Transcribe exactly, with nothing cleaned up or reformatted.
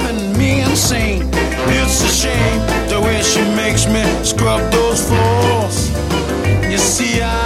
driving me insane. It's a shame the way she makes me scrub those floors. You see, I